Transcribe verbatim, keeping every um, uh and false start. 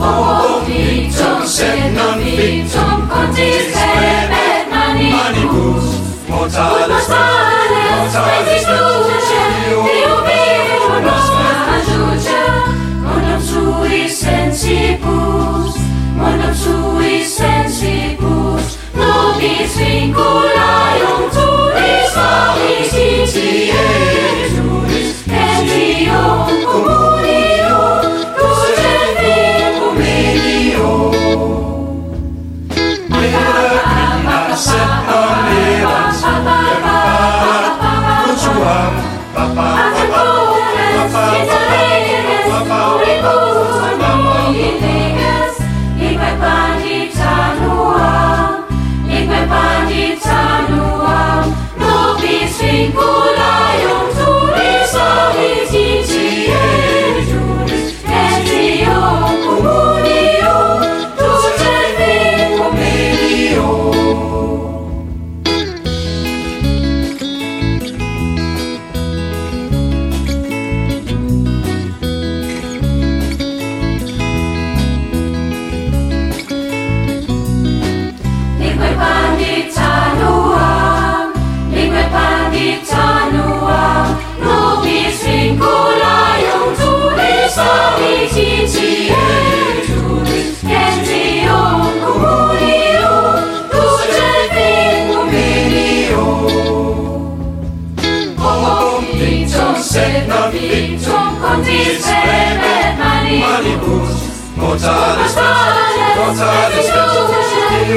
Victum sed non victum contis hebet mani, manibus mortales mortales Dio vivo nostra juce, mondum sui sensibus, mondum sui sensibus, nobis vincularum tuis salicitiae juris, etium communio, ducet vicum menio. Sed non evans, mutuam, papa, papa, Vincularum tuis salicitiae juris, etium communio, ducet vicum menio. Lingue pandita nuam, lingue pandita nuam, nobis vincularum tuis salicitiae juris, etium communio, ducet vicum menio. Hoc victum sed non victum contis hebet mani, manibus mortales mortales